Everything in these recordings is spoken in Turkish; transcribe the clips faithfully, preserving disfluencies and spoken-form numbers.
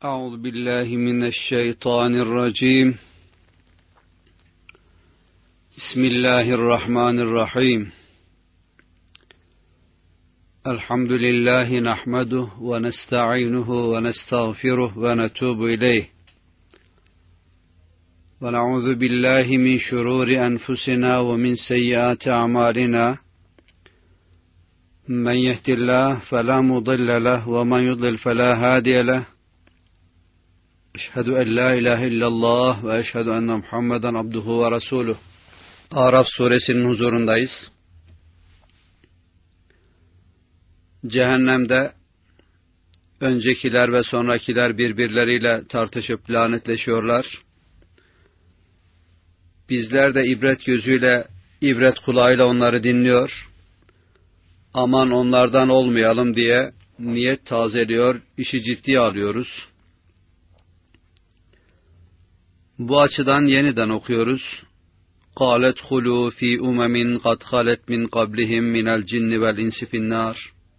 أعوذ بالله من الشيطان الرجيم. بسم الله الرحمن الرحيم. الحمد لله نحمده ونستعينه ونستغفره ونتوب إليه ونعوذ بالله من شرور أنفسنا ومن سيئات أعمالنا من يهد الله فلا مضل له ومن يضلل فلا هادي له Eşhedü en la ilahe illallah ve eşhedü enne Muhammeden abduhu ve resuluh. Araf suresinin huzurundayız. Cehennemde öncekiler ve sonrakiler birbirleriyle tartışıp lanetleşiyorlar. Bizler de ibret gözüyle, ibret kulağıyla onları dinliyor. Aman onlardan olmayalım diye niyet tazeliyor, işi ciddiye alıyoruz. Bu açıdan yeniden okuyoruz. قَالَتْ خُلُوا ف۪ي اُمَمٍ قَدْ خَلَتْ مِنْ قَبْلِهِمْ مِنَ الْجِنِّ وَالْاِنْسِ فِي النَّارِ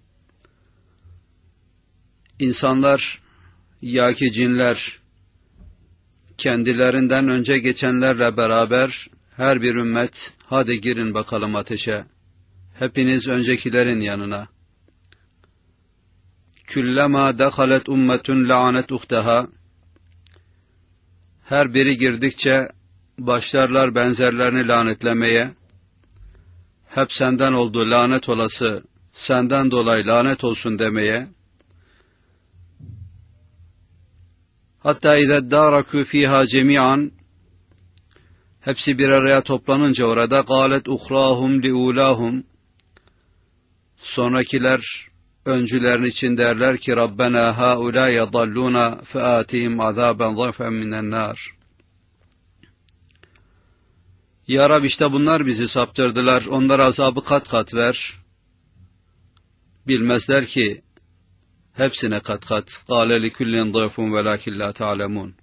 İnsanlar, ya ki cinler, kendilerinden önce geçenlerle beraber her bir ümmet, hadi girin bakalım ateşe, hepiniz öncekilerin yanına. كُلَّمَا دَخَلَتْ اُمَّةٌ لَعَنَتْ اُخْتَهَا Her biri girdikçe başlarlar benzerlerini lanetlemeye. Hep senden oldu lanet olası, senden dolayı lanet olsun demeye. Hatta اِذَا دَّارَكُوا ف۪يهَا جَمِيعًا Hepsi bir araya toplanınca orada قَالَتْ اُخْرَاهُمْ لِعُولَاهُمْ Sonrakiler öncülerin için derler ki Rabbena haula yadalluna faatihim azaben zafen minen nar. Ya Rab, işte bunlar bizi saptırdılar, onlara azabı kat kat ver. Bilmezler ki hepsine kat kat. Kâle likullin zayfun velâkin lâ ta'lemûn.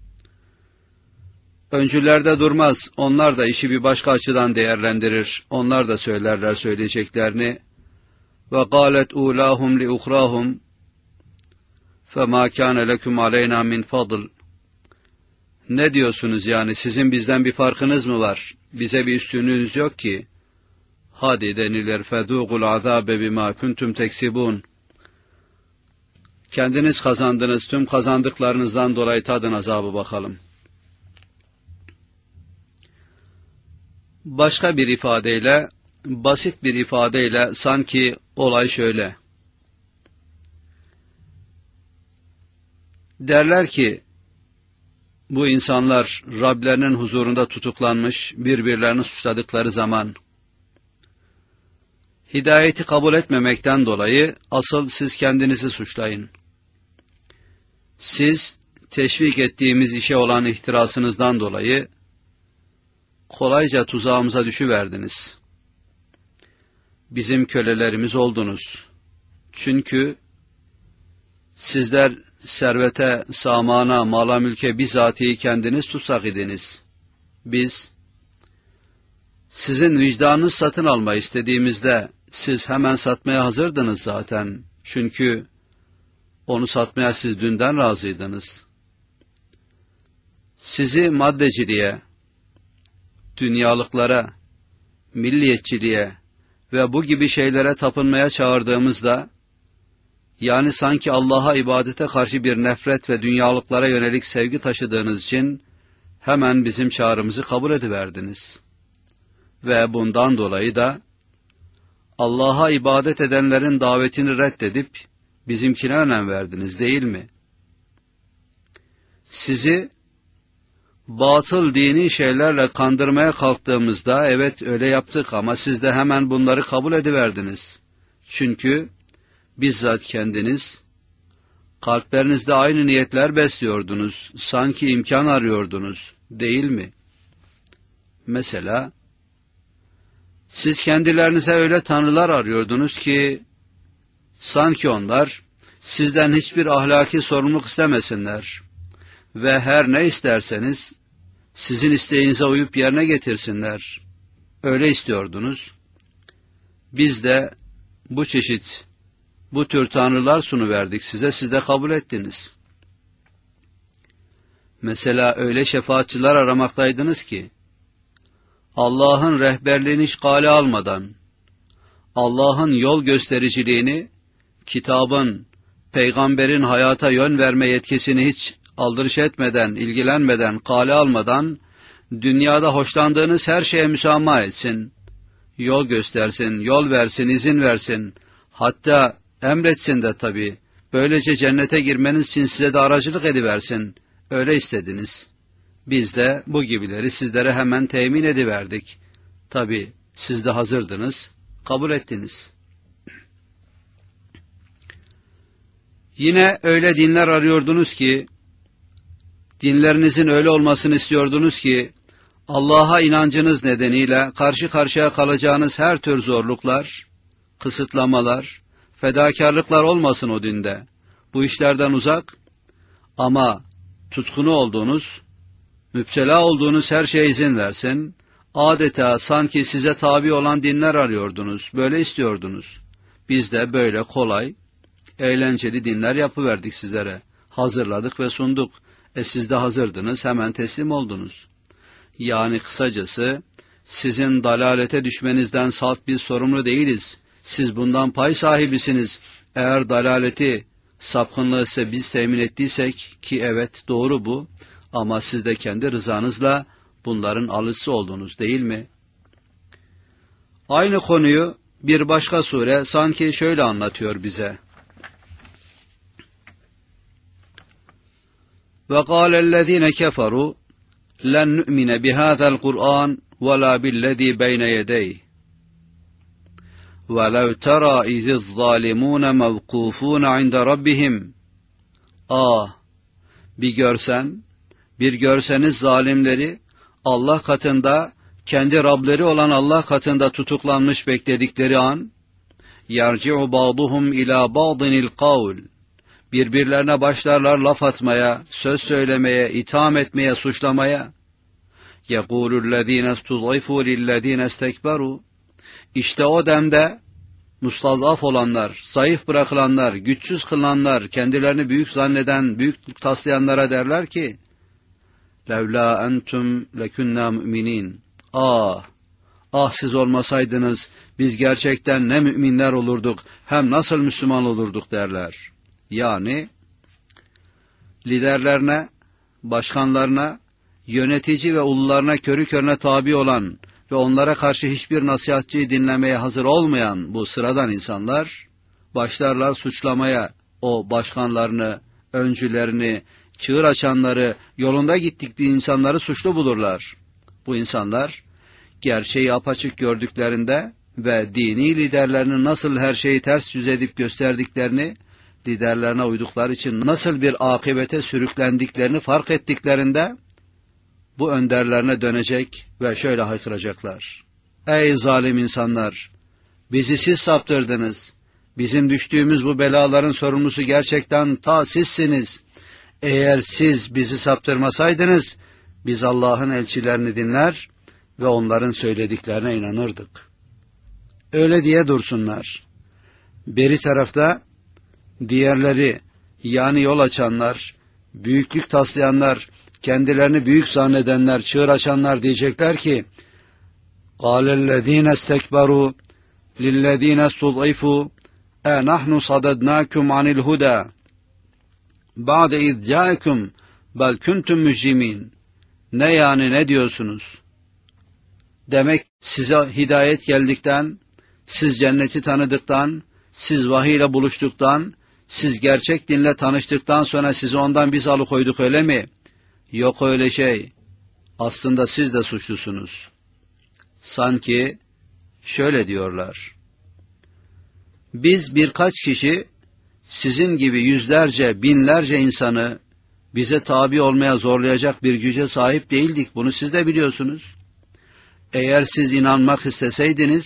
Öncülerde durmaz, onlar da işi bir başka açıdan değerlendirir. Onlar da söylerler söyleyeceklerini. وَقَالَتْ اُولَاهُمْ لِأُخْرَاهُمْ فَمَا كَانَ لَكُمْ عَلَيْنَا مِنْ فَضْلٍ Ne diyorsunuz yani, sizin bizden bir farkınız mı var? Bize bir üstünlüğünüz yok ki. Hadi denilir فَذُوقُ الْعَذَابَ بِمَا كُنْتُمْ تَكْسِبُونَ Kendiniz kazandınız, tüm kazandıklarınızdan dolayı tadın azabı bakalım. Başka bir ifadeyle, basit bir ifadeyle sanki olay şöyle. Derler ki, bu insanlar Rablerinin huzurunda tutuklanmış, birbirlerini suçladıkları zaman, hidayeti kabul etmemekten dolayı asıl siz kendinizi suçlayın. Siz, teşvik ettiğimiz işe olan ihtirasınızdan dolayı, kolayca tuzağımıza düşüverdiniz. Bizim kölelerimiz oldunuz. Çünkü sizler servete, samana, mala mülke bizatihi kendiniz tutsak idiniz. Biz, sizin vicdanınız satın alma istediğimizde, siz hemen satmaya hazırdınız zaten. Çünkü onu satmaya siz dünden razıydınız. Sizi maddeciliğe, dünyalıklara, milliyetçiliğe ve bu gibi şeylere tapınmaya çağırdığımızda, yani sanki Allah'a ibadete karşı bir nefret ve dünyalıklara yönelik sevgi taşıdığınız için hemen bizim çağrımızı kabul ediverdiniz. Ve bundan dolayı da Allah'a ibadet edenlerin davetini reddedip bizimkine önem verdiniz, değil mi? Sizi batıl dini şeylerle kandırmaya kalktığımızda, evet öyle yaptık ama siz de hemen bunları kabul ediverdiniz. Çünkü bizzat kendiniz, kalplerinizde aynı niyetler besliyordunuz, sanki imkan arıyordunuz, değil mi? Mesela, siz kendilerinize öyle tanrılar arıyordunuz ki, sanki onlar, sizden hiçbir ahlaki sorumluluk istemesinler ve her ne isterseniz, sizin isteğinize uyup yerine getirsinler. Öyle istiyordunuz. Biz de bu çeşit, bu tür tanrılar sunuverdik size, siz de kabul ettiniz. Mesela öyle şefaatçiler aramaktaydınız ki, Allah'ın rehberliğini hiç kale almadan, Allah'ın yol göstericiliğini, kitabın, peygamberin hayata yön verme yetkisini hiç aldırış etmeden, ilgilenmeden, kale almadan, dünyada hoşlandığınız her şeye müsamaha etsin, yol göstersin, yol versin, izin versin, hatta emretsin de tabii, böylece cennete girmeniz için size de aracılık ediversin, öyle istediniz. Biz de bu gibileri sizlere hemen temin ediverdik. Tabii siz de hazırdınız, kabul ettiniz. Yine öyle dinler arıyordunuz ki, dinlerinizin öyle olmasını istiyordunuz ki, Allah'a inancınız nedeniyle karşı karşıya kalacağınız her tür zorluklar, kısıtlamalar, fedakarlıklar olmasın o dinde. Bu işlerden uzak ama tutkunu olduğunuz, müptela olduğunuz her şeye izin versin, adeta sanki size tabi olan dinler arıyordunuz, böyle istiyordunuz. Biz de böyle kolay, eğlenceli dinler yapıverdik sizlere, hazırladık ve sunduk. E siz de hazırdınız, hemen teslim oldunuz. Yani kısacası, sizin dalalete düşmenizden salt biz sorumlu değiliz. Siz bundan pay sahibisiniz. Eğer dalaleti, sapkınlığı ise biz temin ettiysek, ki evet doğru bu, ama siz de kendi rızanızla bunların alıcısı oldunuz değil mi? Aynı konuyu bir başka sure sanki şöyle anlatıyor bize. وَقَالَ الَّذ۪ينَ كَفَرُوا لَنْ نُؤْمِنَ بِهَذَا الْقُرْآنِ وَلَا بِالَّذ۪ي بَيْنَ يَدَيْهِ وَلَوْ تَرَى اِذِ الظَّالِمُونَ مَوْقُوفُونَ عِنْدَ رَبِّهِمْ Ah! Bir görsen, bir görseniz zalimleri, Allah katında, kendi Rableri olan Allah katında tutuklanmış bekledikleri an, يَرْجِعُ بَعْضُهُمْ اِلَى بَعْضٍ الْقَوْلِ Birbirlerine başlarlar laf atmaya, söz söylemeye, itham etmeye, suçlamaya. يَقُولُ الَّذ۪ينَ اسْتُضْعِفُوا لِلَّذ۪ينَ اسْتَكْبَرُوا İşte o demde mustazaf olanlar, zayıf bırakılanlar, güçsüz kılanlar, kendilerini büyük zanneden, büyük taslayanlara derler ki, لَوْلَا أَنْتُمْ لَكُنَّا مُؤْمِنِينَ Ah! Ah siz olmasaydınız, biz gerçekten ne müminler olurduk, hem nasıl Müslüman olurduk derler. Yani, liderlerine, başkanlarına, yönetici ve ulularına körü körüne tabi olan ve onlara karşı hiçbir nasihatçıyı dinlemeye hazır olmayan bu sıradan insanlar, başlarlar suçlamaya o başkanlarını, öncülerini, çığır açanları, yolunda gittikleri insanları suçlu bulurlar. Bu insanlar, gerçeği apaçık gördüklerinde ve dini liderlerinin nasıl her şeyi ters yüz edip gösterdiklerini, liderlerine uydukları için nasıl bir akıbete sürüklendiklerini fark ettiklerinde, bu önderlerine dönecek ve şöyle haykıracaklar. Ey zalim insanlar! Bizi siz saptırdınız. Bizim düştüğümüz bu belaların sorumlusu gerçekten ta sizsiniz. Eğer siz bizi saptırmasaydınız, biz Allah'ın elçilerini dinler ve onların söylediklerine inanırdık. Öyle diye dursunlar. Beri tarafta, diğerleri, yani yol açanlar, büyüklük taslayanlar, kendilerini büyük zannedenler, çığır açanlar diyecekler ki, قَالَ الَّذ۪ينَ اسْتَكْبَرُوا لِلَّذ۪ينَ اسْتُضْعِفُوا اَنَحْنُ صَدَدْنَاكُمْ عَنِ الْهُدَى بَعْدَ اِذْ جَاءَكُمْ بَلْ كُنْتُمْ مُجْرِمِينَ Ne yani ne diyorsunuz? Demek size hidayet geldikten, siz cenneti tanıdıktan, siz vahiy ile buluştuktan, siz gerçek dinle tanıştıktan sonra sizi ondan biz alıkoyduk öyle mi? Yok öyle şey. Aslında siz de suçlusunuz. Sanki şöyle diyorlar. Biz birkaç kişi sizin gibi yüzlerce, binlerce insanı bize tabi olmaya zorlayacak bir güce sahip değildik. Bunu siz de biliyorsunuz. Eğer siz inanmak isteseydiniz,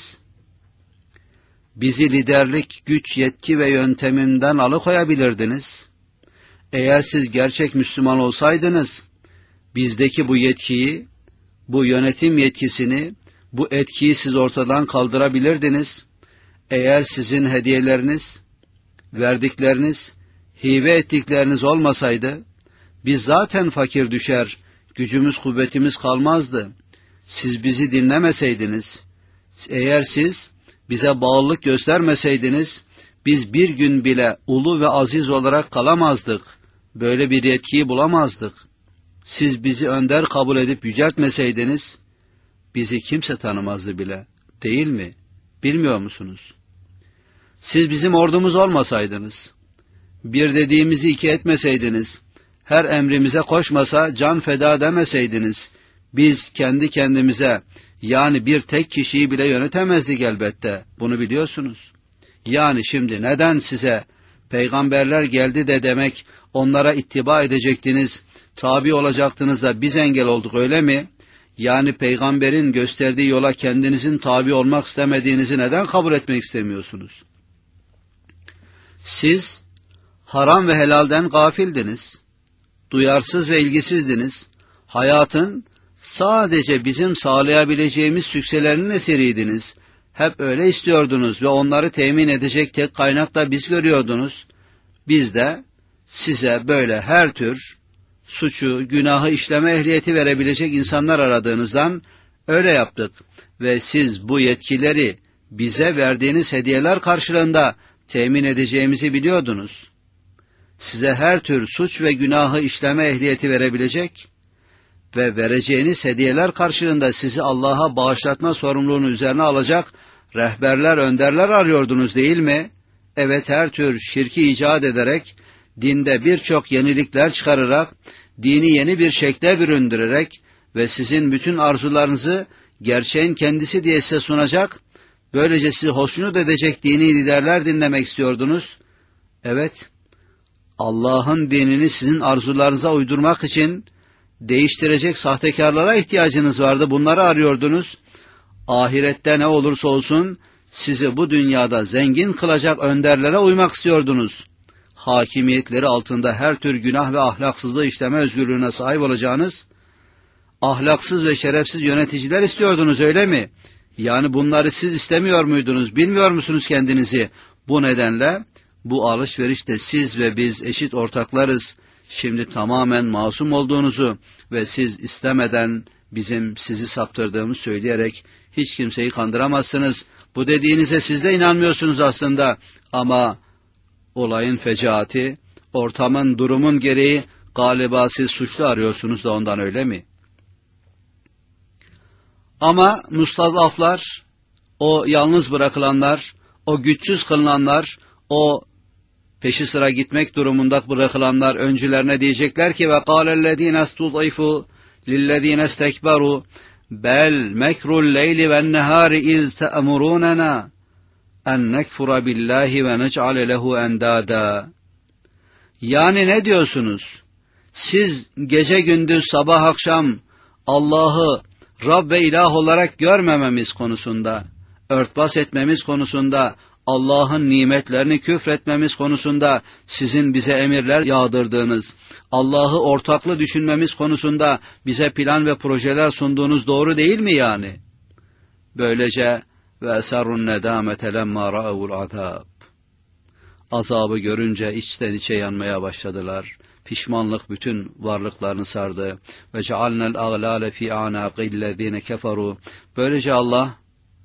bizi liderlik, güç, yetki ve yönteminden alıkoyabilirdiniz. Eğer siz gerçek Müslüman olsaydınız, bizdeki bu yetkiyi, bu yönetim yetkisini, bu etkiyi siz ortadan kaldırabilirdiniz. Eğer sizin hediyeleriniz, verdikleriniz, hibe ettikleriniz olmasaydı, Biz zaten fakir düşer, gücümüz kuvvetimiz kalmazdı. Siz bizi dinlemeseydiniz, eğer siz bize bağlılık göstermeseydiniz, biz bir gün bile ulu ve aziz olarak kalamazdık. Böyle bir yetkiyi bulamazdık. Siz bizi önder kabul edip yüceltmeseydiniz, bizi kimse tanımazdı bile. Değil mi? Bilmiyor musunuz? Siz bizim ordumuz olmasaydınız, bir dediğimizi iki etmeseydiniz, her emrimize koşmasa can feda demeseydiniz, biz kendi kendimize, yani bir tek kişiyi bile yönetemezdik elbette. Bunu biliyorsunuz. Yani şimdi neden size peygamberler geldi de demek onlara ittiba edecektiniz, tabi olacaktınız da biz engel olduk, öyle mi? Yani peygamberin gösterdiği yola kendinizin tabi olmak istemediğinizi neden kabul etmek istemiyorsunuz? Siz haram ve helalden gafildiniz, duyarsız ve ilgisizdiniz, hayatın sadece bizim sağlayabileceğimiz sükselerinin eseriydiniz. Hep öyle istiyordunuz ve onları temin edecek tek kaynak da biz görüyordunuz. Biz de size böyle her tür suçu, günahı işleme ehliyeti verebilecek insanlar aradığınızdan öyle yaptık. Ve siz bu yetkileri bize verdiğiniz hediyeler karşılığında temin edeceğimizi biliyordunuz. Size her tür suç ve günahı işleme ehliyeti verebilecek ve vereceğiniz hediyeler karşılığında sizi Allah'a bağışlatma sorumluluğunu üzerine alacak rehberler, önderler arıyordunuz değil mi? Evet, her tür şirki icat ederek, dinde birçok yenilikler çıkararak, dini yeni bir şekle büründürerek ve sizin bütün arzularınızı gerçeğin kendisi diye size sunacak, böylece sizi hoşnut edecek dini liderler dinlemek istiyordunuz. Evet, Allah'ın dinini sizin arzularınıza uydurmak için değiştirecek sahtekarlara ihtiyacınız vardı. Bunları arıyordunuz. Ahirette ne olursa olsun sizi bu dünyada zengin kılacak önderlere uymak istiyordunuz. Hakimiyetleri altında her tür günah ve ahlaksızlığı işleme özgürlüğüne sahip olacağınız ahlaksız ve şerefsiz yöneticiler istiyordunuz, öyle mi? Yani bunları siz istemiyor muydunuz? Bilmiyor musunuz kendinizi? Bu nedenle bu alışverişte siz ve biz eşit ortaklarız. Şimdi tamamen masum olduğunuzu ve siz istemeden bizim sizi saptırdığımızı söyleyerek hiç kimseyi kandıramazsınız. Bu dediğinize siz de inanmıyorsunuz aslında ama olayın fecaati, ortamın, durumun gereği galiba siz suçlu arıyorsunuz da ondan, öyle mi? Ama mustazaflar, o yalnız bırakılanlar, o güçsüz kılınanlar, o peşi sıra gitmek durumunda bırakılanlar öncülerine diyecekler ki ve قَالَ استضعفوا للذين استكبروا بل مكر الليل والنهار إذ تأمروننا أن نكفر بالله ونجعل له أندادا. Yani ne diyorsunuz? Siz gece gündüz sabah akşam Allah'ı Rab ve ilah olarak görmememiz konusunda, örtbas etmemiz konusunda, Allah'ın nimetlerini küfretmemiz konusunda sizin bize emirler yağdırdığınız, Allah'ı ortaklı düşünmemiz konusunda bize plan ve projeler sunduğunuz doğru değil mi yani? Böylece ve eserun nedamete lemma ra'ul azab. Azabı görünce içten içe yanmaya başladılar. Pişmanlık bütün varlıklarını sardı. Ve cealnel ağlale fi anaqillezine keferu. Böylece Allah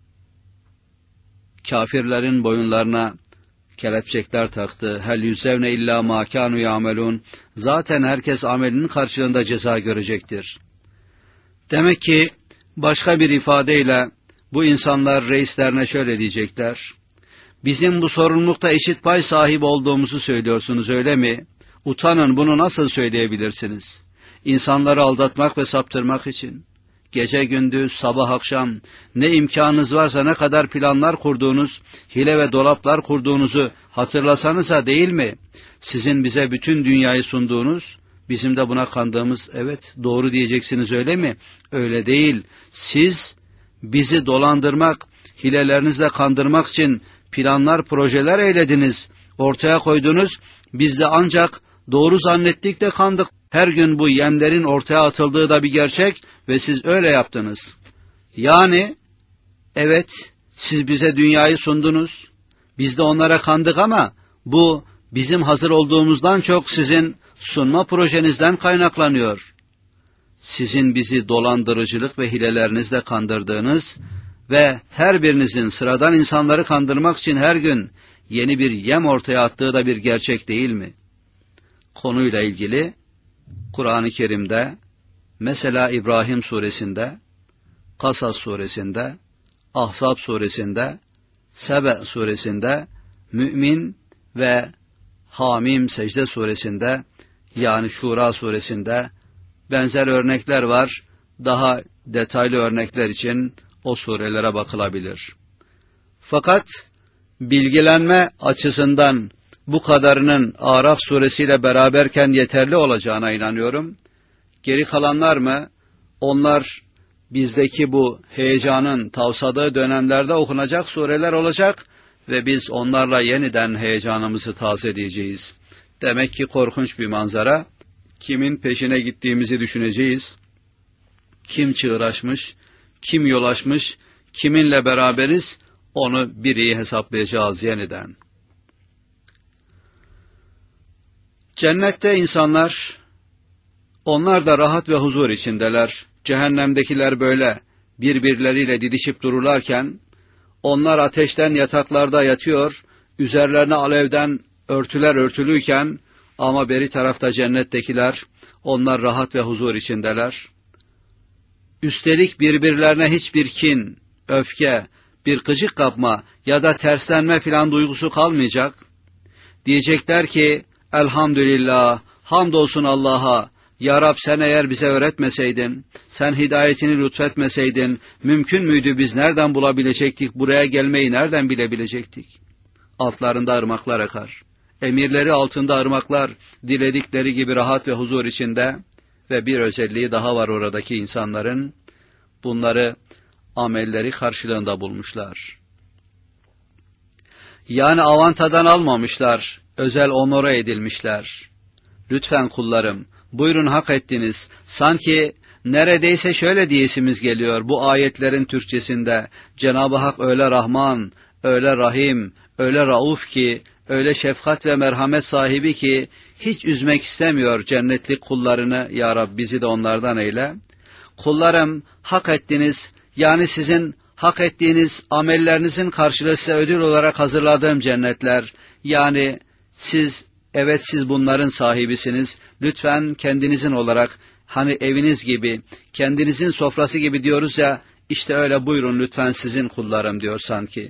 kafirlerin boyunlarına kelepçekler taktı. Hel yüzevne illa ma kanu yamelun. Zaten herkes amelinin karşılığında ceza görecektir. Demek ki başka bir ifadeyle bu insanlar reislerine şöyle diyecekler: bizim bu sorumlulukta eşit pay sahibi olduğumuzu söylüyorsunuz, öyle mi? Utanın, bunu nasıl söyleyebilirsiniz? İnsanları aldatmak ve saptırmak için gece gündüz, sabah akşam ne imkanınız varsa, ne kadar planlar kurduğunuz, hile ve dolaplar kurduğunuzu hatırlasanıza değil mi? Sizin bize bütün dünyayı sunduğunuz, bizim de buna kandığımız, evet doğru diyeceksiniz, öyle mi? Öyle değil. Siz bizi dolandırmak, hilelerinizle kandırmak için planlar, projeler eylediniz, ortaya koydunuz. Biz de ancak doğru zannettik de kandık. Her gün bu yemlerin ortaya atıldığı da bir gerçek ve siz öyle yaptınız. Yani evet, siz bize dünyayı sundunuz, biz de onlara kandık ama bu bizim hazır olduğumuzdan çok sizin sunma projenizden kaynaklanıyor. Sizin bizi dolandırıcılık ve hilelerinizle kandırdığınız ve her birinizin sıradan insanları kandırmak için her gün yeni bir yem ortaya attığı da bir gerçek değil mi? Konuyla ilgili Kur'an-ı Kerim'de, mesela İbrahim suresinde, Kasas suresinde, Ahzab suresinde, Sebe suresinde, Mü'min ve Hamim Secde suresinde, yani Şura suresinde benzer örnekler var. Daha detaylı örnekler için o surelere bakılabilir. Fakat bilgilenme açısından bu kadarının Araf suresiyle beraberken yeterli olacağına inanıyorum. Geri kalanlar mı? Onlar bizdeki bu heyecanın tavsadığı dönemlerde okunacak sureler olacak ve biz onlarla yeniden heyecanımızı tazeleyeceğiz. Demek ki korkunç bir manzara. Kimin peşine gittiğimizi düşüneceğiz. Kim çığıraşmış, kim yol açmış, kiminle beraberiz, onu bir iyi hesaplayacağız yeniden. Cennette insanlar, onlar da rahat ve huzur içindeler. Cehennemdekiler böyle birbirleriyle didişip dururlarken, onlar ateşten yataklarda yatıyor, üzerlerine alevden örtüler örtülüyken, ama beri tarafta cennettekiler, onlar rahat ve huzur içindeler. Üstelik birbirlerine hiçbir kin, öfke, bir gıcık kapma ya da terslenme filan duygusu kalmayacak. Diyecekler ki, elhamdülillah, hamdolsun Allah'a, Ya Rab sen eğer bize öğretmeseydin, sen hidayetini lütfetmeseydin, mümkün müydü biz nereden bulabilecektik, buraya gelmeyi nereden bilebilecektik? Altlarında ırmaklar akar. Emirleri altında ırmaklar, diledikleri gibi rahat ve huzur içinde ve bir özelliği daha var oradaki insanların, bunları amelleri karşılığında bulmuşlar. Yani avantadan almamışlar, özel onore edilmişler. Lütfen kullarım, buyurun hak ettiniz. Sanki neredeyse şöyle diyesimiz geliyor bu ayetlerin Türkçesinde. Cenab-ı Hak öyle Rahman, öyle Rahim, öyle Rauf ki, öyle şefkat ve merhamet sahibi ki, hiç üzmek istemiyor cennetlik kullarını. Ya Rab bizi de onlardan eyle. Kullarım hak ettiniz, yani sizin hak ettiğiniz amellerinizin karşılığı size ödül olarak hazırladığım cennetler. Yani siz, evet siz bunların sahibisiniz. Lütfen kendinizin olarak, hani eviniz gibi, kendinizin sofrası gibi diyoruz ya, işte öyle buyurun lütfen sizin kullarım diyor sanki.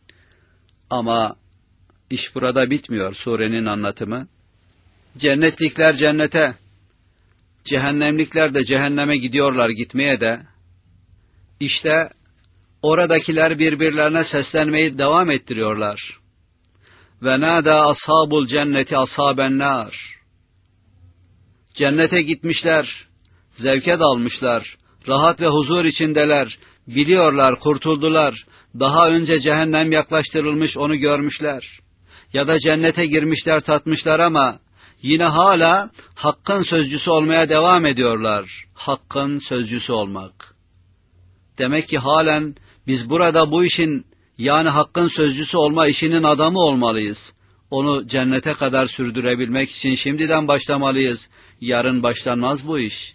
Ama iş burada bitmiyor surenin anlatımı. Cennetlikler cennete, cehennemlikler de cehenneme gidiyorlar gitmeye de. İşte oradakiler birbirlerine seslenmeyi devam ettiriyorlar. Ve nâdâ ashabul cenneti ashaben nâr. Cennete gitmişler, zevke dalmışlar, rahat ve huzur içindeler, biliyorlar, kurtuldular. Daha önce cehennem yaklaştırılmış, onu görmüşler. Ya da cennete girmişler, tatmışlar ama yine hala hakkın sözcüsü olmaya devam ediyorlar. Hakkın sözcüsü olmak. Demek ki halen biz burada bu işin, yani hakkın sözcüsü olma işinin adamı olmalıyız. Onu cennete kadar sürdürebilmek için şimdiden başlamalıyız. Yarın başlanmaz bu iş.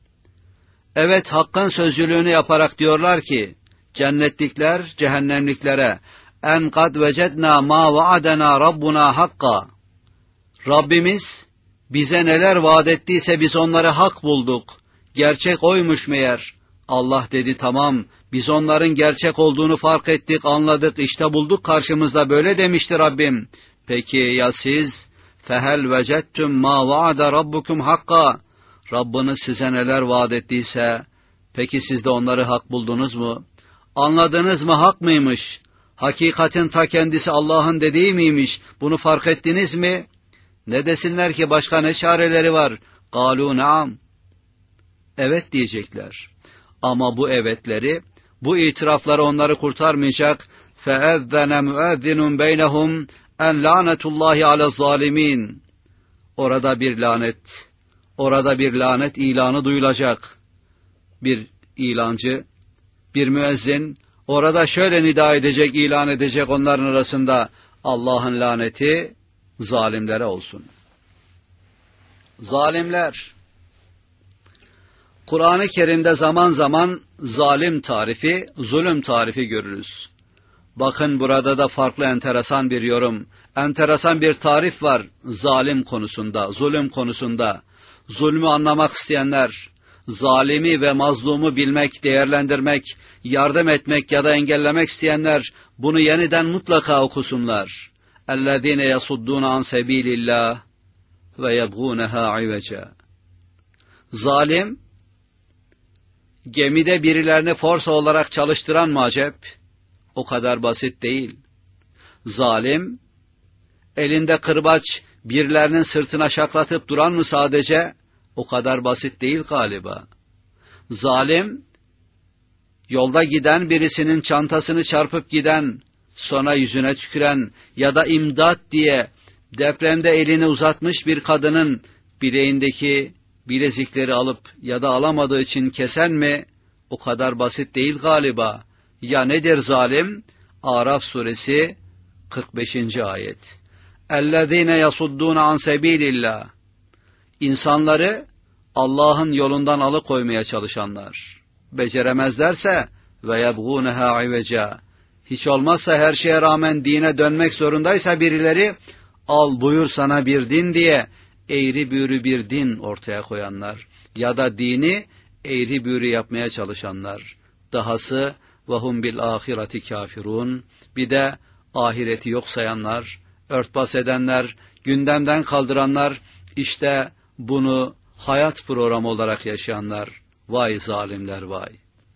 Evet, hakkın sözcülüğünü yaparak diyorlar ki, cennetlikler cehennemliklere, en kad vecedna ma vaadena rabbuna hakka. Rabbimiz bize neler vaat ettiyse biz onları hak bulduk. Gerçek oymuş meğer. Allah dedi, tamam, biz onların gerçek olduğunu fark ettik, anladık, işte bulduk karşımızda, böyle demişti Rabbim. Peki ya siz? Fehel vecettum ma vaada rabbukum hakka. Rabbiniz size neler vaat ettiyse, peki siz de onları hak buldunuz mu? Anladınız mı, hak mıymış? Hakikatin ta kendisi Allah'ın dediği miymiş? Bunu fark ettiniz mi? Ne desinler ki, başka ne çareleri var? Galu naam. Evet diyecekler. Ama bu evetleri, bu itirafları onları kurtarmayacak. فَاَذَّنَ مُؤَذِّنٌ بَيْنَهُمْ en lanetullahi ala zalimin. Orada bir lanet, orada bir lanet ilanı duyulacak. Bir ilancı, bir müezzin, orada şöyle nida edecek, ilan edecek onların arasında, Allah'ın laneti zalimlere olsun. Zalimler. Kur'an-ı Kerim'de zaman zaman zalim tarifi, zulüm tarifi görürüz. Bakın burada da farklı enteresan bir yorum, enteresan bir tarif var zalim konusunda, zulüm konusunda. Zulmü anlamak isteyenler, zalimi ve mazlumu bilmek, değerlendirmek, yardım etmek ya da engellemek isteyenler bunu yeniden mutlaka okusunlar. اَلَّذ۪ينَ يَصُدُّونَ عَنْ سَب۪يلِ اللّٰهِ وَيَبْغُونَهَا عِوَجًا. Zalim, gemide birilerini forsa olarak çalıştıran mı acep? O kadar basit değil. Zalim, elinde kırbaç birilerinin sırtına şaklatıp duran mı sadece? O kadar basit değil galiba. Zalim, yolda giden birisinin çantasını çarpıp giden, sonra yüzüne tüküren ya da imdat diye depremde elini uzatmış bir kadının bileğindeki bilezikleri alıp ya da alamadığı için kesen mi? O kadar basit değil galiba. Ya nedir zalim? Araf suresi kırk beşinci ayet. اَلَّذ۪ينَ يَصُدُّونَ عَنْ سَب۪يلِ اللّٰهِ. İnsanları Allah'ın yolundan alıkoymaya çalışanlar. Beceremezlerse وَيَبْغُونَهَا عِوَجًا. Hiç olmazsa her şeye rağmen dine dönmek zorundaysa birileri, al buyur sana bir din diye eğri büğrü bir din ortaya koyanlar ya da dini eğri büğrü yapmaya çalışanlar. Dahası وَهُمْ بِالْآخِرَةِ كَافِرُونَ. Bir de ahireti yok sayanlar, örtbas edenler, gündemden kaldıranlar, işte bunu hayat programı olarak yaşayanlar. Vay zalimler vay.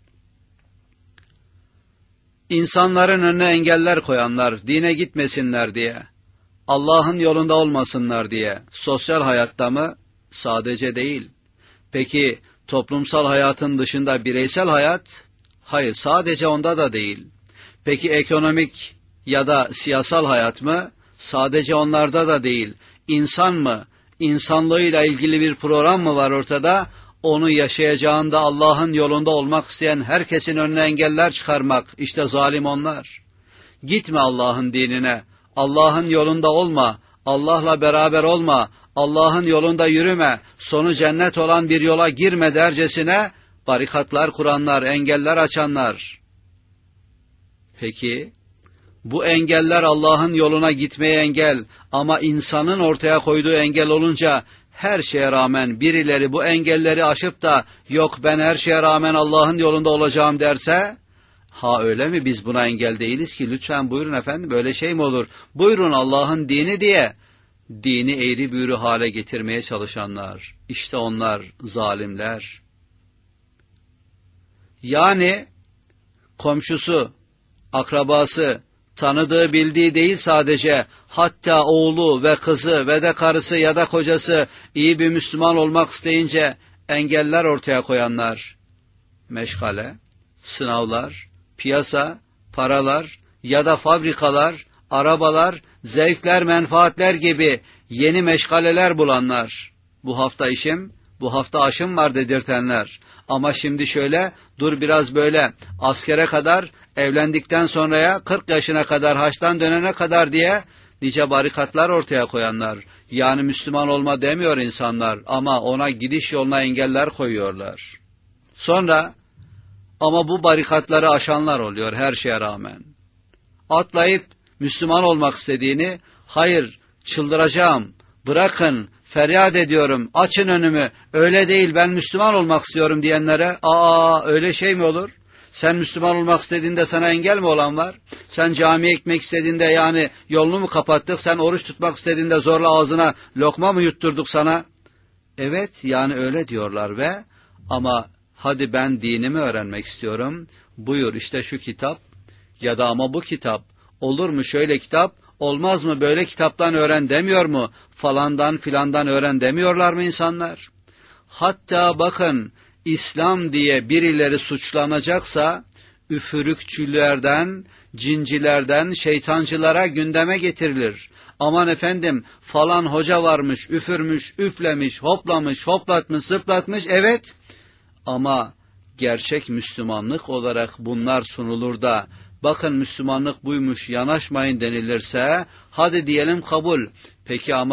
İnsanların önüne engeller koyanlar, dine gitmesinler diye, Allah'ın yolunda olmasınlar diye, sosyal hayatta mı? Sadece değil. Peki toplumsal hayatın dışında bireysel hayat? Hayır, sadece onda da değil. Peki ekonomik ya da siyasal hayat mı? Sadece onlarda da değil. İnsan mı? İnsanlığıyla ilgili bir program mı var ortada? Onu yaşayacağında Allah'ın yolunda olmak isteyen herkesin önüne engeller çıkarmak. İşte zalim onlar. Gitme Allah'ın dinine. Allah'ın yolunda olma. Allah'la beraber olma. Allah'ın yolunda yürüme. Sonu cennet olan bir yola girme dercesine barikatlar kuranlar, engeller açanlar. Peki, bu engeller Allah'ın yoluna gitmeye engel ama insanın ortaya koyduğu engel olunca her şeye rağmen birileri bu engelleri aşıp da yok ben her şeye rağmen Allah'ın yolunda olacağım derse, ha öyle mi, biz buna engel değiliz ki, lütfen buyurun efendim, böyle şey mi olur, buyurun Allah'ın dini diye dini eğri büğrü hale getirmeye çalışanlar, işte onlar zalimler. Yani komşusu, akrabası, tanıdığı bildiği değil sadece, hatta oğlu ve kızı ve de karısı ya da kocası iyi bir Müslüman olmak isteyince engeller ortaya koyanlar, meşgale, sınavlar, piyasa, paralar ya da fabrikalar, arabalar, zevkler, menfaatler gibi yeni meşgaleler bulanlar, bu hafta işim, bu hafta aşım var dedirtenler, ama şimdi şöyle, dur biraz böyle, askere kadar, evlendikten sonraya kırk yaşına kadar, haçtan dönene kadar diye nice barikatlar ortaya koyanlar. Yani Müslüman olma demiyor insanlar ama ona gidiş yoluna engeller koyuyorlar. Sonra ama bu barikatları aşanlar oluyor her şeye rağmen. Atlayıp Müslüman olmak istediğini, hayır çıldıracağım, bırakın, feryat ediyorum, açın önümü, öyle değil ben Müslüman olmak istiyorum diyenlere, aa öyle şey mi olur? Sen Müslüman olmak istediğinde sana engel mi olan var? Sen camiye gitmek istediğinde yani yolunu mu kapattık? Sen oruç tutmak istediğinde zorla ağzına lokma mı yutturduk sana? Evet, yani öyle diyorlar ve ama hadi ben dinimi öğrenmek istiyorum. Buyur işte şu kitap ya da ama bu kitap. Olur mu şöyle kitap? Olmaz mı böyle kitaptan öğren demiyor mu? Falandan filandan öğren demiyorlar mı insanlar? Hatta bakın, İslam diye birileri suçlanacaksa üfürükçülerden, cincilerden, şeytancılara gündeme getirilir. Aman efendim falan hoca varmış, üfürmüş, üflemiş, hoplamış, hoplatmış, zıplatmış, evet. Ama gerçek Müslümanlık olarak bunlar sunulur da, bakın Müslümanlık buymuş, yanaşmayın denilirse, hadi diyelim kabul. Peki ama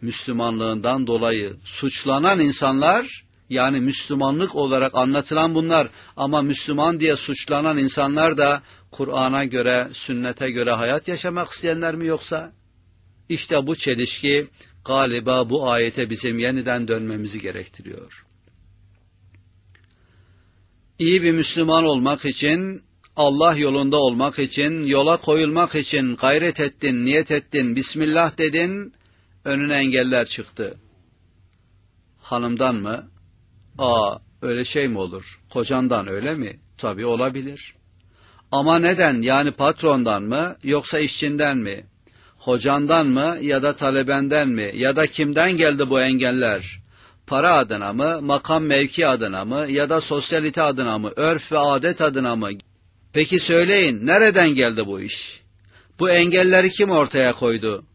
Müslümanlığından dolayı suçlanan insanlar, yani Müslümanlık olarak anlatılan bunlar ama Müslüman diye suçlanan insanlar da Kur'an'a göre, sünnete göre hayat yaşamak isteyenler mi yoksa? İşte bu çelişki galiba bu ayete bizim yeniden dönmemizi gerektiriyor. İyi bir Müslüman olmak için, Allah yolunda olmak için, yola koyulmak için gayret ettin, niyet ettin, Bismillah dedin, önüne engeller çıktı. Hanımdan mı? Aa, öyle şey mi olur? Kocandan öyle mi? Tabii olabilir. Ama neden? Yani patrondan mı, yoksa işçinden mi? Hocandan mı ya da talebenden mi? Ya da kimden geldi bu engeller? Para adına mı, makam mevki adına mı ya da sosyalite adına mı, örf ve adet adına mı? Peki söyleyin, nereden geldi bu iş? Bu engelleri kim ortaya koydu?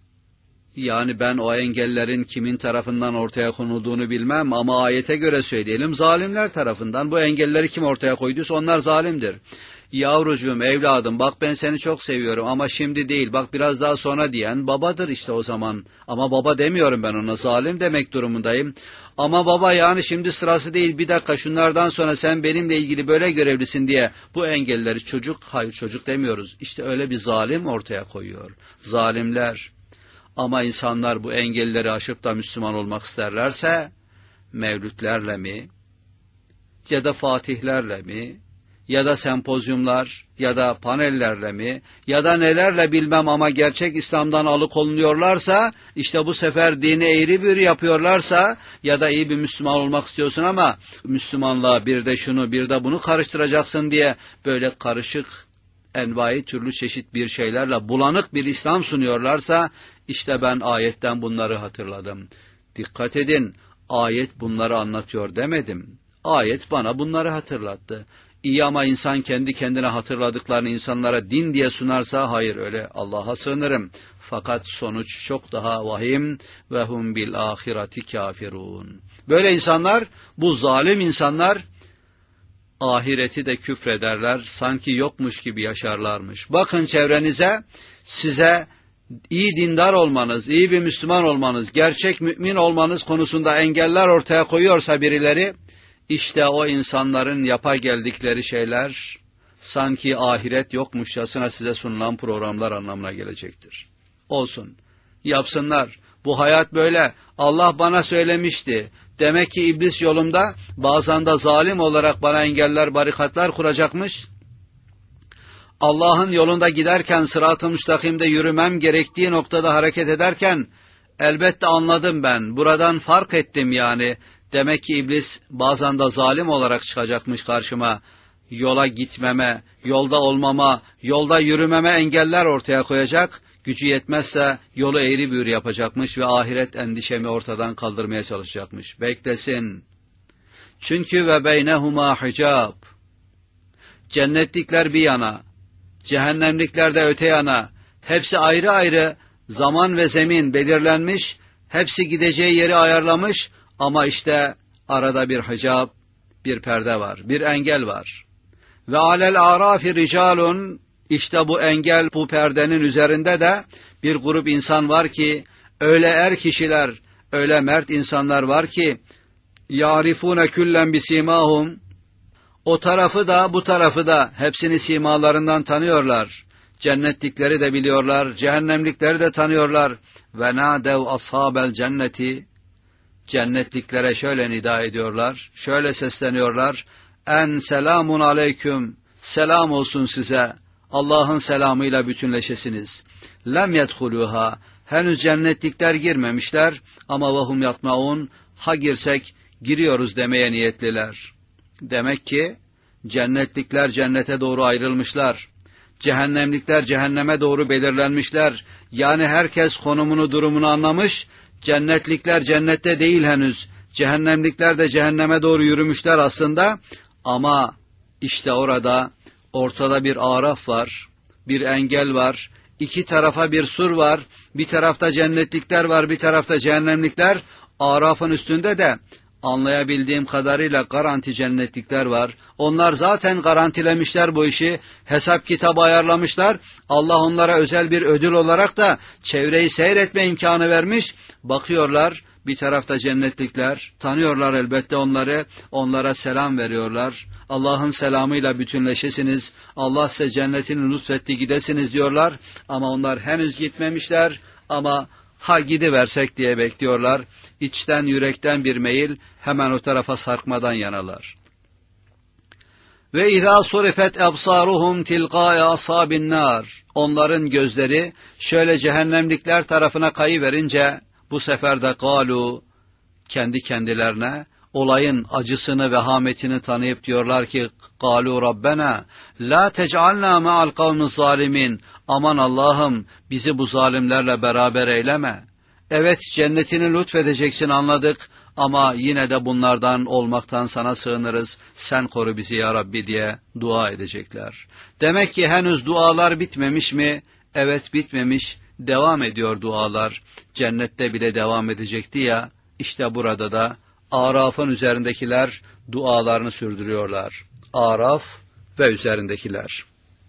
Yani ben o engellerin kimin tarafından ortaya konulduğunu bilmem ama ayete göre söyleyelim, zalimler tarafından. Bu engelleri kim ortaya koyduysa onlar zalimdir. Yavrucuğum, evladım, bak ben seni çok seviyorum ama şimdi değil, bak biraz daha sonra diyen babadır işte o zaman. Ama baba demiyorum ben ona, zalim demek durumundayım. Ama baba, yani şimdi sırası değil, bir dakika, şunlardan sonra sen benimle ilgili böyle görevlisin diye bu engelleri çocuk, hayır çocuk demiyoruz. İşte öyle bir zalim ortaya koyuyor. Zalimler. Ama insanlar bu engelleri aşıp da Müslüman olmak isterlerse, mevlütlerle mi, ya da fatihlerle mi, ya da sempozyumlar, ya da panellerle mi, ya da nelerle bilmem ama gerçek İslam'dan alıkonuyorlarsa, işte bu sefer dini eğri büğrü yapıyorlarsa, ya da iyi bir Müslüman olmak istiyorsun ama Müslümanlığa bir de şunu, bir de bunu karıştıracaksın diye böyle karışık, envai türlü çeşit bir şeylerle bulanık bir İslam sunuyorlarsa, işte ben ayetten bunları hatırladım. Dikkat edin, ayet bunları anlatıyor demedim. Ayet bana bunları hatırlattı. İyi ama insan kendi kendine hatırladıklarını insanlara din diye sunarsa, hayır, öyle Allah'a sığınırım. Fakat sonuç çok daha vahim. Ve hum bil ahireti kafirun. Böyle insanlar, bu zalim insanlar, ahireti de küfrederler, sanki yokmuş gibi yaşarlarmış. Bakın çevrenize, size iyi dindar olmanız, iyi bir Müslüman olmanız, gerçek mümin olmanız konusunda engeller ortaya koyuyorsa birileri, işte o insanların yapa geldikleri şeyler, sanki ahiret yokmuşçasına size sunulan programlar anlamına gelecektir. Olsun, yapsınlar. Bu hayat böyle. Allah bana söylemişti. Demek ki iblis yolumda, bazen de zalim olarak bana engeller, barikatlar kuracakmış. Allah'ın yolunda giderken, sırat-ı müstakimde yürümem gerektiği noktada hareket ederken, elbette anladım ben. Buradan fark ettim yani. Demek ki iblis bazen de zalim olarak çıkacakmış karşıma. Yola gitmeme, yolda olmama, yolda yürümeme engeller ortaya koyacak. Gücü yetmezse yolu eğri büğrü yapacakmış ve ahiret endişemi ortadan kaldırmaya çalışacakmış. Beklesin. Çünkü ve beynehuma hicab. Cennetlikler bir yana, cehennemlikler de öte yana. Hepsi ayrı ayrı, zaman ve zemin belirlenmiş, hepsi gideceği yeri ayarlamış ama işte arada bir hicab, bir perde var, bir engel var. Ve alel arafi ricalun, işte bu engel, bu perdenin üzerinde de bir grup insan var ki, öyle er kişiler, öyle mert insanlar var ki, yarifune küllen bisimahum, o tarafı da bu tarafı da hepsini simalarından tanıyorlar. Cennetlikleri de biliyorlar, cehennemlikleri de tanıyorlar. Ve nadev ashabel cenneti, cennetliklere şöyle nida ediyorlar, şöyle sesleniyorlar. En selamun aleyküm, selam olsun size. Allah'ın selamıyla bütünleşesiniz. Lem yedhuluha, henüz cennetlikler girmemişler ama vahum yatmaun, ha girsek giriyoruz demeye niyetliler. Demek ki cennetlikler cennete doğru ayrılmışlar. Cehennemlikler cehenneme doğru belirlenmişler. Yani herkes konumunu, durumunu anlamış. Cennetlikler cennette değil henüz. Cehennemlikler de cehenneme doğru yürümüşler aslında. Ama işte orada ortada bir araf var, bir engel var, iki tarafa bir sur var, bir tarafta cennetlikler var, bir tarafta cehennemlikler, arafın üstünde de Anlayabildiğim kadarıyla garanti cennetlikler var. Onlar zaten garantilemişler bu işi. Hesap kitabı ayarlamışlar. Allah onlara özel bir ödül olarak da çevreyi seyretme imkanı vermiş. Bakıyorlar, bir tarafta cennetlikler. Tanıyorlar elbette onları. Onlara selam veriyorlar. Allah'ın selamıyla bütünleşesiniz. Allah size cennetini lütfetti, gidesiniz diyorlar. Ama onlar henüz gitmemişler. Ama ha gidiversek diye bekliyorlar. İçten yürekten bir meyil, hemen o tarafa sarkmadan yanalar. Ve izâ surifet ebsâruhum tilqâe asâbin nâr. Onların gözleri şöyle cehennemlikler tarafına kayıverince bu sefer de kâlu, kendi kendilerine olayın acısını ve hametini tanıyıp diyorlar ki kâlu rabbena la tec'alnâ ma'al kavmiz zalimin. Aman Allah'ım, bizi bu zalimlerle beraber eyleme. Evet, cennetini lütfedeceksin, anladık, ama yine de bunlardan olmaktan sana sığınırız. Sen koru bizi ya Rabbi diye dua edecekler. Demek ki henüz dualar bitmemiş mi? Evet, bitmemiş. Devam ediyor dualar. Cennette bile devam edecekti ya. İşte burada da Araf'ın üzerindekiler dualarını sürdürüyorlar. Araf ve üzerindekiler.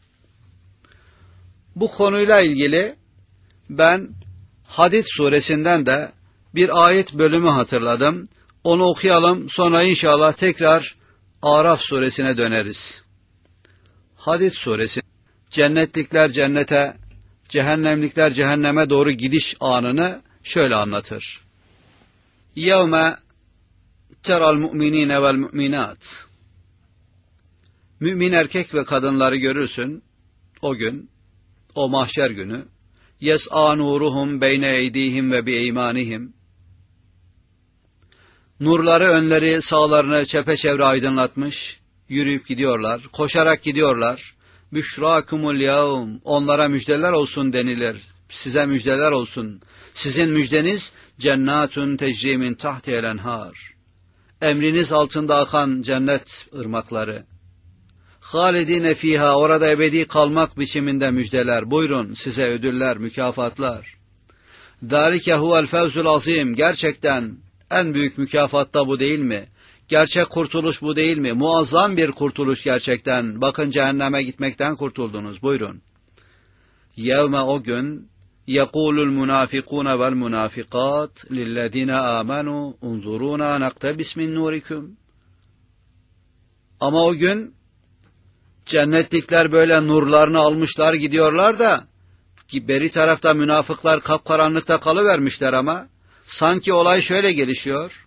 Bu konuyla ilgili ben Hadid suresinden de bir ayet bölümü hatırladım. Onu okuyalım, sonra inşallah tekrar Araf suresine döneriz. Hadid suresi, cennetlikler cennete, cehennemlikler cehenneme doğru gidiş anını şöyle anlatır. يَوْمَ تَرَى الْمُؤْمِنِينَ وَالْمُؤْمِنَاتِ. Mümin erkek ve kadınları görürsün o gün, o mahşer günü. يَسْعَى نُورُهُمْ بَيْنَ اَيْد۪يهِمْ وَبِاَيْمَانِهِمْ. Nurları önleri sağlarını çepeçevre aydınlatmış, yürüyüp gidiyorlar, koşarak gidiyorlar. بُشْرَاكُمُ الْيَوْمِ. Onlara müjdeler olsun denilir. Size müjdeler olsun. Sizin müjdeniz cennatun tecri min tahtiha'l enhar. Emriniz altında akan cennet ırmakları. Halidine fiha, orada ebedi kalmak biçiminde müjdeler. Buyurun size ödüller, mükafatlar. Zalike huvel fevzul azim. Gerçekten en büyük mükafat da bu değil mi? Gerçek kurtuluş bu değil mi? Muazzam bir kurtuluş gerçekten. Bakın, cehenneme gitmekten kurtuldunuz. Buyurun. Yevme, o gün, yekulul munafikune vel munafikat lillezine amenu unzuruna naktebis min nurikum. Ama o gün cennetlikler böyle nurlarını almışlar gidiyorlar da ki beri tarafta münafıklar kapkaranlıkta kalıvermişler ama sanki olay şöyle gelişiyor.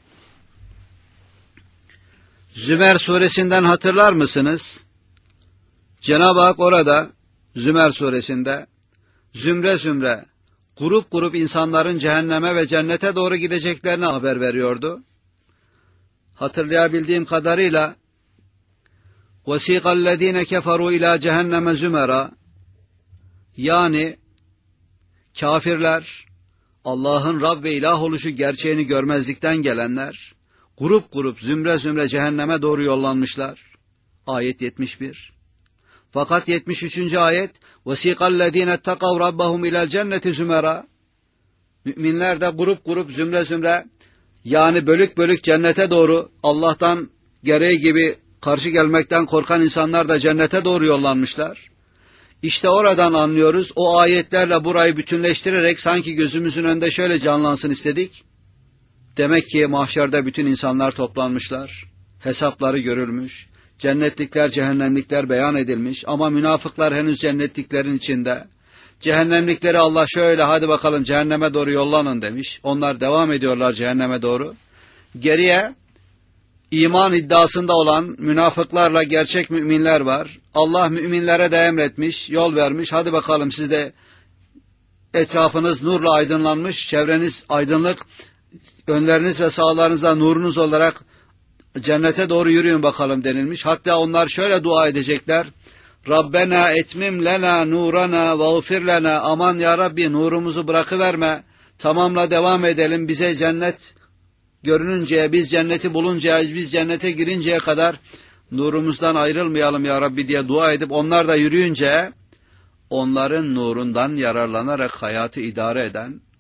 Zümer suresinden hatırlar mısınız? Cenab-ı Hak orada Zümer suresinde zümre zümre, grup grup insanların cehenneme ve cennete doğru gideceklerini haber veriyordu. Hatırlayabildiğim kadarıyla وَسِيقَ الَّذ۪ينَ كَفَرُوا اِلٰى cehenneme zümera, yani kafirler, Allah'ın Rab ve ilah oluşu gerçeğini görmezlikten gelenler, grup grup zümre zümre cehenneme doğru yollanmışlar. Ayet yetmiş bir. Fakat yetmiş üçüncü ayet وَسِيقَ الَّذ۪ينَ اتَّقَوْا رَبَّهُمْ اِلَى الْجَنَّةِ zümera. Müminler de grup grup zümre zümre, yani bölük bölük cennete doğru, Allah'tan gereği gibi karşı gelmekten korkan insanlar da cennete doğru yollanmışlar. İşte oradan anlıyoruz, o ayetlerle burayı bütünleştirerek sanki gözümüzün önünde şöyle canlansın istedik. Demek ki mahşerde bütün insanlar toplanmışlar, hesapları görülmüş, cennetlikler, cehennemlikler beyan edilmiş ama münafıklar henüz cennetliklerin içinde. Cehennemlikleri Allah şöyle, hadi bakalım cehenneme doğru yollanın demiş. Onlar devam ediyorlar cehenneme doğru. Geriye iman iddiasında olan münafıklarla gerçek müminler var. Allah müminlere de emretmiş, yol vermiş. Hadi bakalım siz de etrafınız nurla aydınlanmış, çevreniz aydınlık, önleriniz ve sağlarınızda nurunuz olarak cennete doğru yürüyün bakalım denilmiş. Hatta onlar şöyle dua edecekler. Rabbena etmim lena nurana ve ğfir lena. Aman ya Rabbi, nurumuzu bırakıverme. Tamamla devam edelim. Bize cennet görününceye, biz cenneti buluncaya, biz cennete girinceye kadar nurumuzdan ayrılmayalım ya Rabbi diye dua edip onlar da yürüyünce onların nurundan yararlanarak hayatı idare eden,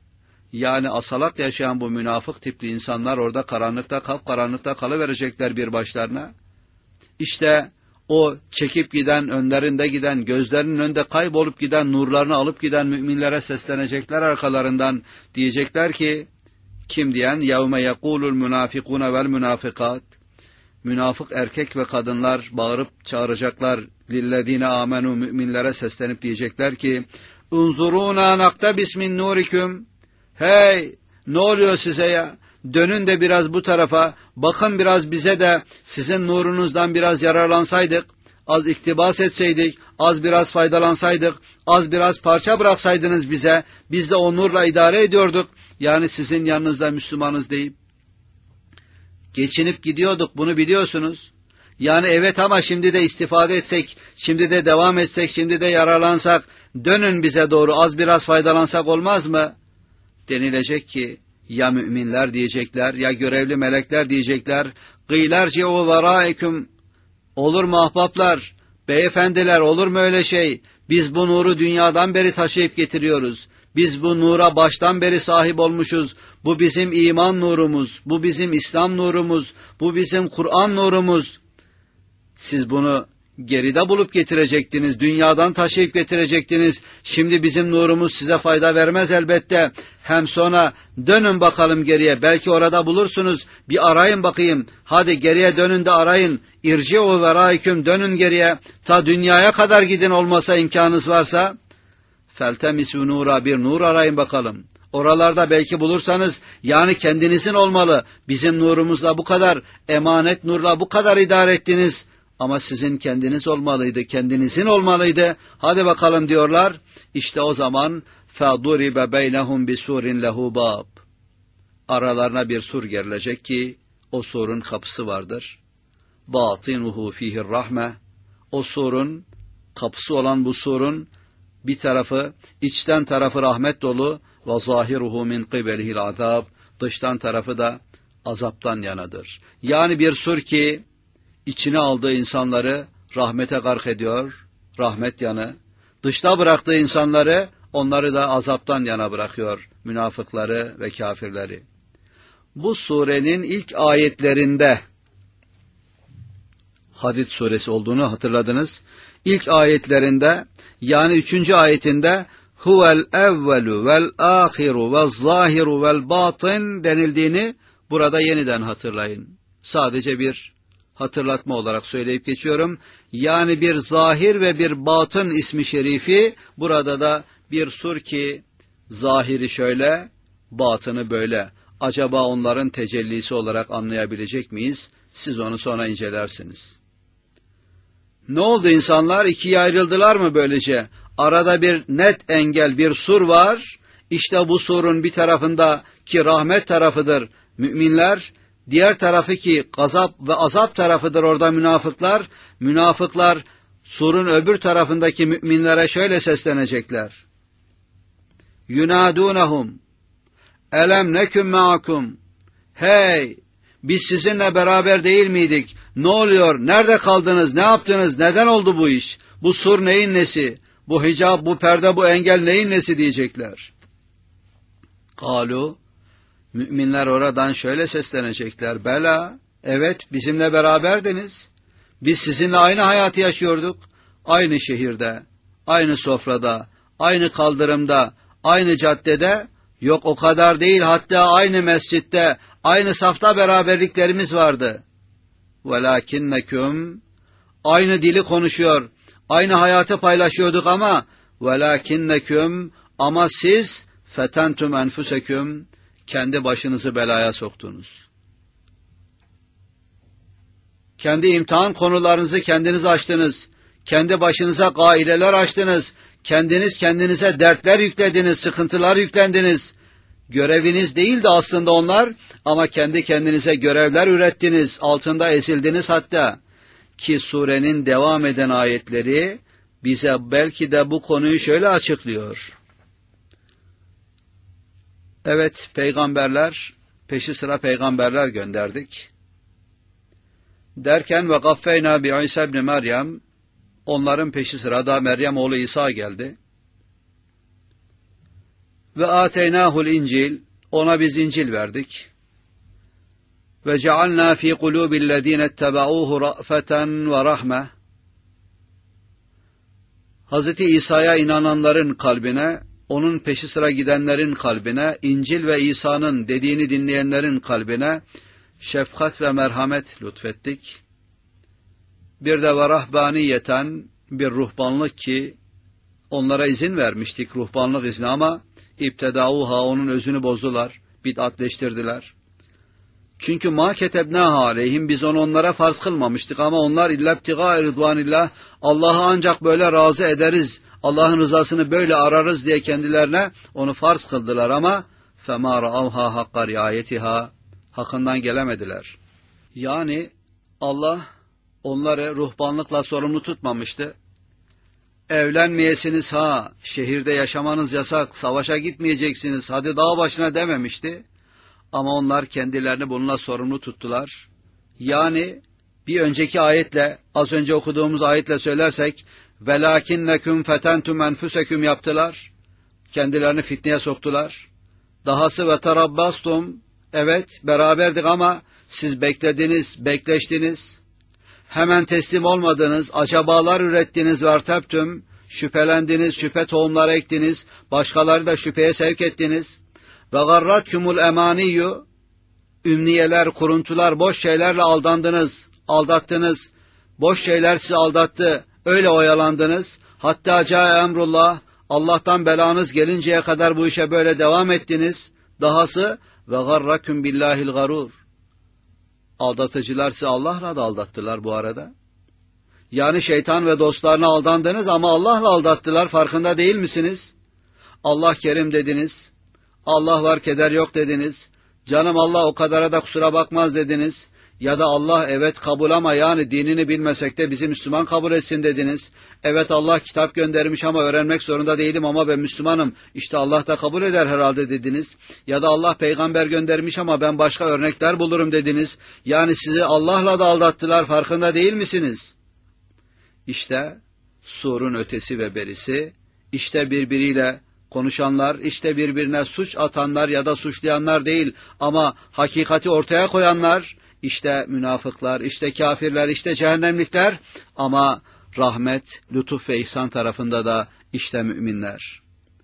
Yani asalak yaşayan bu münafık tipli insanlar orada karanlıkta, kapkaranlıkta kalıverecekler bir başlarına. İşte o çekip giden, önlerinde giden, gözlerinin önünde kaybolup giden, nurlarını alıp giden müminlere seslenecekler arkalarından. Diyecekler ki, kim diyen? يَوْمَ يَقُولُ الْمُنَافِقُونَ وَالْمُنَافِقَاتِ Münafık erkek ve kadınlar bağırıp çağıracaklar. لِلَّذ۪ينَ آمَنُوا Müminlere seslenip diyecekler ki, اُنْظُرُونَا نَقْتَبِسْ مِنْ نُورِكُمْ Hey! Ne oluyor size ya? Dönün de biraz bu tarafa, bakın biraz bize de sizin nurunuzdan biraz yararlansaydık, az iktibas etseydik, az biraz faydalansaydık, az biraz parça bıraksaydınız bize, biz de o nurla idare ediyorduk. Yani sizin yanınızda Müslümanız deyip, geçinip gidiyorduk, bunu biliyorsunuz. Yani evet ama şimdi de istifade etsek, şimdi de devam etsek, şimdi de yararlansak, dönün bize doğru az biraz faydalansak olmaz mı? Denilecek ki, ya müminler diyecekler, ya görevli melekler diyecekler, قِيلَرْجِعُوا وَرَائِكُمْ Olur mu ahbaplar, beyefendiler olur mu öyle şey? Biz bu nuru dünyadan beri taşıyıp getiriyoruz. Biz bu nura baştan beri sahip olmuşuz. Bu bizim iman nurumuz, bu bizim İslam nurumuz, bu bizim Kur'an nurumuz. Siz bunu geride bulup getirecektiniz, dünyadan taşıyıp getirecektiniz. Şimdi bizim nurumuz size fayda vermez elbette. Hem sonra dönün bakalım geriye, belki orada bulursunuz. Bir arayın bakayım, hadi geriye dönün de arayın. İrci'u verâiküm, dönün geriye. Ta dünyaya kadar gidin olmasa imkanınız varsa. Feltemisû nûrâ, bir nur arayın bakalım. Oralarda belki bulursanız, yani kendinizin olmalı. Bizim nurumuzla bu kadar, emanet nurla bu kadar idare ettiniz. Ama sizin kendiniz olmalıydı, kendinizin olmalıydı. Hadi bakalım diyorlar. İşte o zaman فَضُرِبَ بَيْنَهُمْ بِسُورٍ لَهُ بَابٍ Aralarına bir sur gerilecek ki, o surun kapısı vardır. بَاطِنُهُ ف۪يهِ الرَّحْمَةِ O surun, kapısı olan bu surun, bir tarafı, içten tarafı rahmet dolu, وَظَاهِرُهُ مِنْ قِبَلِهِ الْعَذَابِ Dıştan tarafı da azaptan yanadır. Yani bir sur ki, İçine aldığı insanları rahmete gark ediyor, rahmet yanı. Dışta bıraktığı insanları, onları da azaptan yana bırakıyor, münafıkları ve kafirleri. Bu surenin ilk ayetlerinde, Hadid suresi olduğunu hatırladınız. İlk ayetlerinde, yani üçüncü ayetinde, huvel evvelu vel ahiru vel zahiru vel batın denildiğini burada yeniden hatırlayın. Sadece bir hatırlatma olarak söyleyip geçiyorum. Yani bir zahir ve bir batın ismi şerifi, burada da bir sur ki zahiri şöyle, batını böyle. Acaba onların tecellisi olarak anlayabilecek miyiz? Siz onu sonra incelersiniz. Ne oldu insanlar? İkiye ayrıldılar mı böylece? Arada bir net engel, bir sur var. İşte bu surun bir tarafında ki rahmet tarafıdır müminler, diğer tarafı ki gazap ve azap tarafıdır orada münafıklar. Münafıklar surun öbür tarafındaki müminlere şöyle seslenecekler. Yunadunahum elem neküm ma'akum Hey! Biz sizinle beraber değil miydik? Ne oluyor? Nerede kaldınız? Ne yaptınız? Neden oldu bu iş? Bu sur neyin nesi? Bu hicab, bu perde, bu engel neyin nesi diyecekler. Kalu, müminler oradan şöyle seslenecekler. Bela, evet bizimle beraberdiniz. Biz sizinle aynı hayatı yaşıyorduk. Aynı şehirde, aynı sofrada, aynı kaldırımda, aynı caddede. Yok o kadar değil, hatta aynı mescitte, aynı safta beraberliklerimiz vardı. Velakinneküm, aynı dili konuşuyor, aynı hayatı paylaşıyorduk ama velakinneküm, ama siz fetentum enfuseküm, kendi başınızı belaya soktunuz. Kendi imtihan konularınızı kendiniz açtınız. Kendi başınıza gaileler açtınız. Kendiniz kendinize dertler yüklediniz, sıkıntılar yüklendiniz. Göreviniz değildi aslında onlar, ama kendi kendinize görevler ürettiniz, altında ezildiniz hatta. Ki surenin devam eden ayetleri bize belki de bu konuyu şöyle açıklıyor. Evet, peygamberler, peşi sıra peygamberler gönderdik. Derken ve gaffeyna bi İsa ibn Meryem, onların peşi sırada Meryem oğlu İsa geldi. Ve ateynâhul İncil, ona biz İncil verdik. Ve cealnâ fî kulûbillezîne etteba'ûhu ra'feten ve rahme. Hazreti İsa'ya inananların kalbine, onun peşi sıra gidenlerin kalbine, İncil ve İsa'nın dediğini dinleyenlerin kalbine şefkat ve merhamet lütfettik. Bir de ve rahbaniyeten, bir ruhbanlık ki onlara izin vermiştik, ruhbanlık izni, ama İbtedauha, onun özünü bozdular, bid'atleştirdiler. Çünkü ma ketebnaha aleyhim, biz onu onlara farz kılmamıştık ama onlar illebtiga rıdvanillah, Allah'ı ancak böyle razı ederiz, Allah'ın rızasını böyle ararız diye kendilerine onu farz kıldılar ama fema ra'avha hakka riayetiha, hakkından gelemediler. Yani Allah onları ruhbanlıkla sorumlu tutmamıştı. Evlenmeyesiniz ha, şehirde yaşamanız yasak, savaşa gitmeyeceksiniz, hadi dağ başına dememişti. Ama onlar kendilerini bununla sorumlu tuttular. Yani bir önceki ayetle, az önce okuduğumuz ayetle söylersek, velakinneküm fetentum enfuseküm yaptılar. Kendilerini fitneye soktular. Dahası ve terabbastum, evet beraberdik ama siz beklediniz, bekleştiniz. Hemen teslim olmadınız, acabalar ürettiniz ve ertebtüm, şüphelendiniz, şüphe tohumları ektiniz, başkaları da şüpheye sevk ettiniz. Ve garratkumul emaniyyu, ümniyeler, kuruntular, boş şeylerle aldandınız, aldattınız. Boş şeyler sizi aldattı, öyle oyalandınız. Hatta ca emrullah, Allah'tan belanız gelinceye kadar bu işe böyle devam ettiniz. Dahası ve garrakum billahil garur. Aldatıcılar sizi Allah'la da aldattılar bu arada. Yani şeytan ve dostlarına aldandınız ama Allah'la aldattılar, farkında değil misiniz? Allah kerim dediniz. Allah var, keder yok dediniz. Canım Allah o kadara da kusura bakmaz dediniz. Ya da Allah evet kabul ama yani dinini bilmesek de bizi Müslüman kabul etsin dediniz. Evet Allah kitap göndermiş ama öğrenmek zorunda değilim ama ben Müslümanım, İşte Allah da kabul eder herhalde dediniz. Ya da Allah peygamber göndermiş ama ben başka örnekler bulurum dediniz. Yani sizi Allah'la da aldattılar, farkında değil misiniz? İşte surun ötesi ve berisi, işte birbiriyle konuşanlar, işte birbirine suç atanlar ya da suçlayanlar değil ama hakikati ortaya koyanlar, işte münafıklar, işte kafirler, işte cehennemlikler ama rahmet, lütuf ve ihsan tarafında da işte müminler.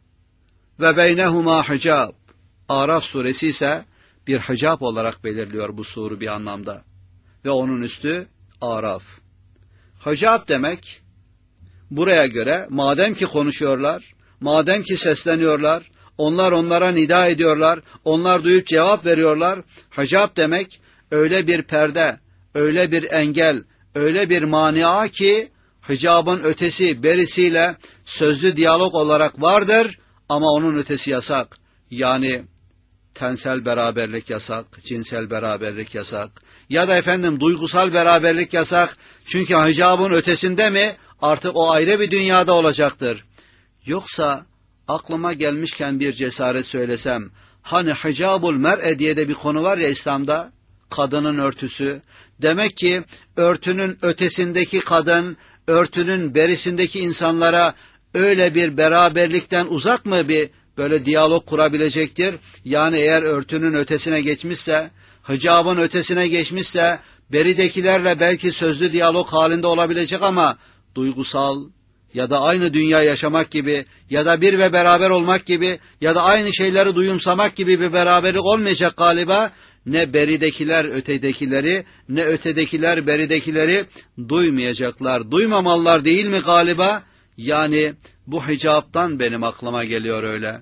Ve beynehuma hicab. Araf suresi ise bir hicab olarak belirliyor bu suru bir anlamda. Ve onun üstü Araf. Hicab demek, buraya göre madem ki konuşuyorlar, madem ki sesleniyorlar, onlar onlara nida ediyorlar, onlar duyup cevap veriyorlar. Hicab demek öyle bir perde, öyle bir engel, öyle bir mania ki hicabın ötesi berisiyle sözlü diyalog olarak vardır ama onun ötesi yasak. Yani tensel beraberlik yasak, cinsel beraberlik yasak ya da efendim duygusal beraberlik yasak. Çünkü hicabın ötesinde mi artık o ayrı bir dünyada olacaktır. Yoksa aklıma gelmişken bir cesaret söylesem, hani hicabul mer'e diye de bir konu var ya İslam'da, kadının örtüsü. Demek ki örtünün ötesindeki kadın, örtünün berisindeki insanlara öyle bir beraberlikten uzak mı bir böyle diyalog kurabilecektir? Yani eğer örtünün ötesine geçmişse, hicabın ötesine geçmişse, beridekilerle belki sözlü diyalog halinde olabilecek ama duygusal ya da aynı dünya yaşamak gibi ya da bir ve beraber olmak gibi ya da aynı şeyleri duyumsamak gibi bir beraberlik olmayacak galiba. Ne beridekiler ötedekileri, ne ötedekiler beridekileri duymayacaklar, duymamalılar değil mi galiba? Yani bu hicaptan benim aklıma geliyor öyle.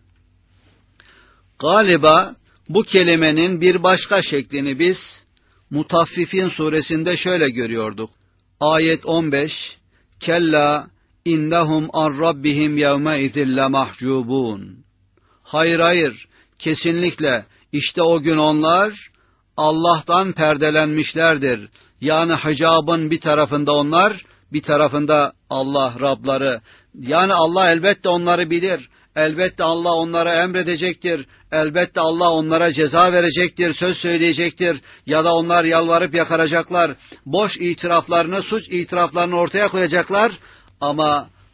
Galiba bu kelimenin bir başka şeklini biz Mutaffifin suresinde şöyle görüyorduk. Ayet on beş, Kella innahum an rabbihim yevme idin lemahcubun. Hayır hayır, kesinlikle işte o gün onlar Allah'tan perdelenmişlerdir. Yani hicabın bir tarafında onlar, bir tarafında Allah Rabları. Yani Allah elbette onları bilir. Elbette Allah onlara emredecektir. Elbette Allah onlara ceza verecektir, söz söyleyecektir. Ya da onlar yalvarıp yakaracaklar. Boş itiraflarını, suç itiraflarını ortaya koyacaklar. Ama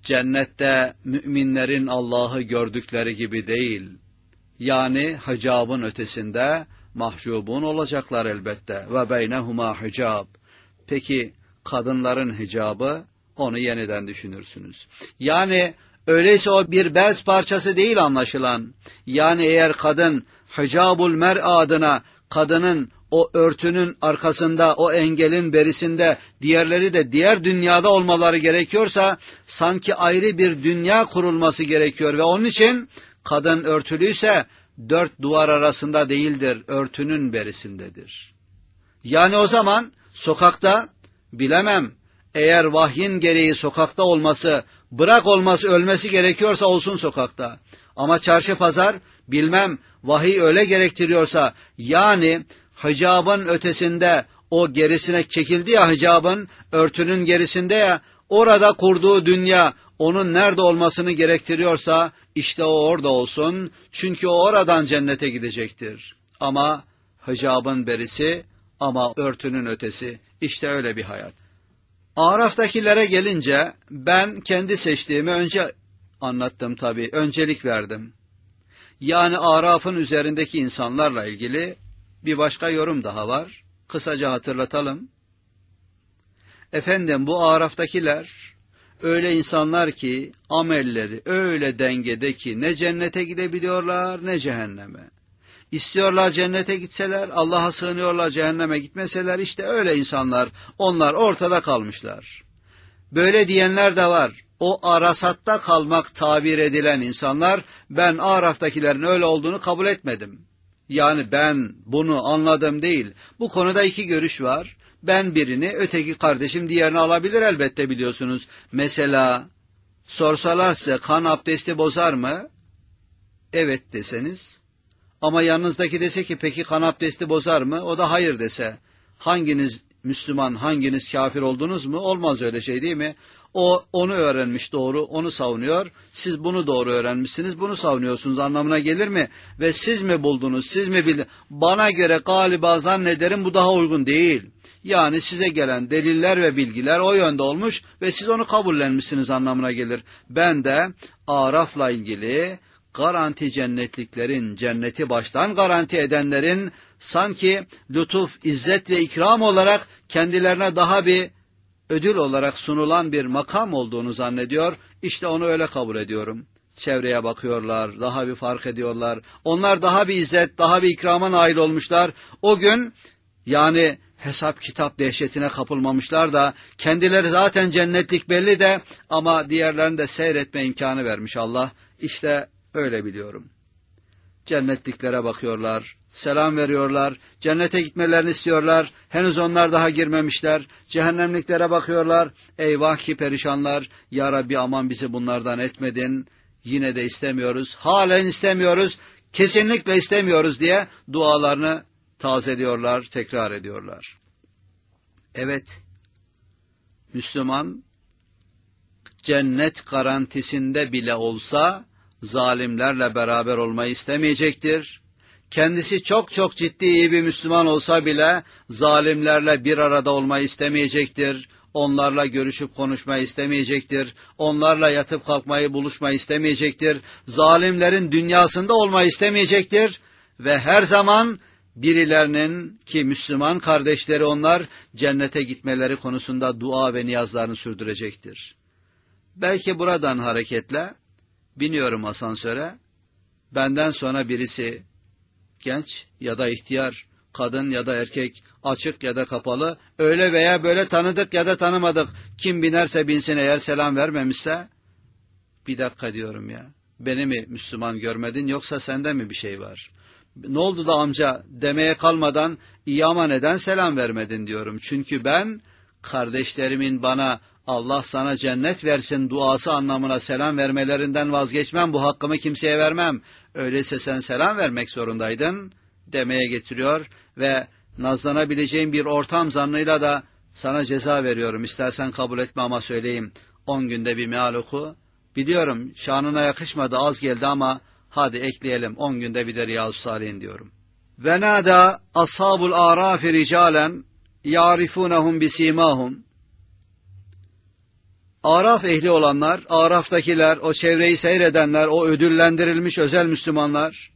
cennette müminlerin Allah'ı gördükleri gibi değil. Yani hicabın ötesinde mahcubun olacaklar elbette. Ve beynehuma hicab. Peki kadınların hicabı, onu yeniden düşünürsünüz. Yani öyleyse o bir bez parçası değil anlaşılan. Yani eğer kadın hicabul mer'a adına, kadının o örtünün arkasında, o engelin berisinde, diğerleri de diğer dünyada olmaları gerekiyorsa, sanki ayrı bir dünya kurulması gerekiyor ve onun için kadın örtülüyse dört duvar arasında değildir, örtünün berisindedir. Yani o zaman sokakta, bilemem, eğer vahyin gereği sokakta olması, bırak olması, ölmesi gerekiyorsa olsun sokakta. Ama çarşı pazar, bilmem, vahiy öyle gerektiriyorsa, yani hicabın ötesinde, o gerisine çekildi ya hicabın, örtünün gerisinde ya, orada kurduğu dünya, onun nerede olmasını gerektiriyorsa, işte o orada olsun, çünkü o oradan cennete gidecektir. Ama hicabın berisi, ama örtünün ötesi, işte öyle bir hayat. Araf'takilere gelince, ben kendi seçtiğimi önce anlattım tabii, öncelik verdim. Yani Araf'ın üzerindeki insanlarla ilgili bir başka yorum daha var. Kısaca hatırlatalım. Efendim, bu Araf'takiler öyle insanlar ki amelleri öyle dengede ki ne cennete gidebiliyorlar ne cehenneme. İstiyorlar cennete gitseler, Allah'a sığınıyorlar cehenneme gitmeseler, işte öyle insanlar, onlar ortada kalmışlar. Böyle diyenler de var. O arasatta kalmak tabir edilen insanlar, ben Araf'takilerin öyle olduğunu kabul etmedim. Yani ben bunu anladım değil. Bu konuda iki görüş var. Ben birini, öteki kardeşim diğerini alabilir elbette, biliyorsunuz. Mesela sorsalar size kan abdesti bozar mı? Evet deseniz. Ama yanınızdaki dese ki peki kan abdesti bozar mı? O da hayır dese. Hanginiz Müslüman, hanginiz kafir oldunuz mu? Olmaz öyle şey, değil mi? O onu öğrenmiş doğru, onu savunuyor. Siz bunu doğru öğrenmişsiniz, bunu savunuyorsunuz anlamına gelir mi? Ve siz mi buldunuz, siz mi bildiniz? Bana göre galiba zannederim bu daha uygun değil. Yani size gelen deliller ve bilgiler o yönde olmuş ve siz onu kabullenmişsiniz anlamına gelir. Ben de Araf'la ilgili garanti cennetliklerin, cenneti baştan garanti edenlerin sanki lütuf, izzet ve ikram olarak kendilerine daha bir ödül olarak sunulan bir makam olduğunu zannediyor. İşte onu öyle kabul ediyorum. Çevreye bakıyorlar, daha bir fark ediyorlar. Onlar daha bir izzet, daha bir ikrama nail olmuşlar. O gün yani hesap kitap dehşetine kapılmamışlar da, kendileri zaten cennetlik belli de, ama diğerlerini de seyretme imkanı vermiş Allah. İşte öyle biliyorum. Cennetliklere bakıyorlar, selam veriyorlar, cennete gitmelerini istiyorlar, henüz onlar daha girmemişler. Cehennemliklere bakıyorlar, eyvah ki perişanlar, ya Rabbi aman bizi bunlardan etmedin, yine de istemiyoruz, halen istemiyoruz, kesinlikle istemiyoruz diye dualarını tazeliyorlar, tekrar ediyorlar. Evet, Müslüman cennet garantisinde bile olsa zalimlerle beraber olmayı istemeyecektir. Kendisi çok çok ciddi iyi bir Müslüman olsa bile zalimlerle bir arada olmayı istemeyecektir. Onlarla görüşüp konuşmayı istemeyecektir. Onlarla yatıp kalkmayı, buluşmayı istemeyecektir. Zalimlerin dünyasında olmayı istemeyecektir. Ve her zaman birilerinin, ki Müslüman kardeşleri onlar, cennete gitmeleri konusunda dua ve niyazlarını sürdürecektir. Belki buradan hareketle biniyorum asansöre, benden sonra birisi, genç ya da ihtiyar, kadın ya da erkek, açık ya da kapalı, öyle veya böyle, tanıdık ya da tanımadık, kim binerse binsin, eğer selam vermemişse, bir dakika diyorum ya, beni mi Müslüman görmedin, yoksa sende mi bir şey var? Ne oldu da amca demeye kalmadan, iyi ama neden selam vermedin diyorum. Çünkü ben kardeşlerimin bana Allah sana cennet versin duası anlamına selam vermelerinden vazgeçmem, bu hakkımı kimseye vermem. Öyleyse sen selam vermek zorundaydın demeye getiriyor ve nazlanabileceğin bir ortam zannıyla da sana ceza veriyorum. İstersen kabul etme ama söyleyeyim, on günde bir meal oku. Biliyorum şanına yakışmadı, az geldi ama hadi ekleyelim, on günde bir de Riyazu Salihin diyorum. Ve nâdâ ashabul ârâfi ricâlen yârifunehum bisimâhum. Araf ehli olanlar, Araf'takiler, o çevreyi seyredenler, o ödüllendirilmiş özel Müslümanlar,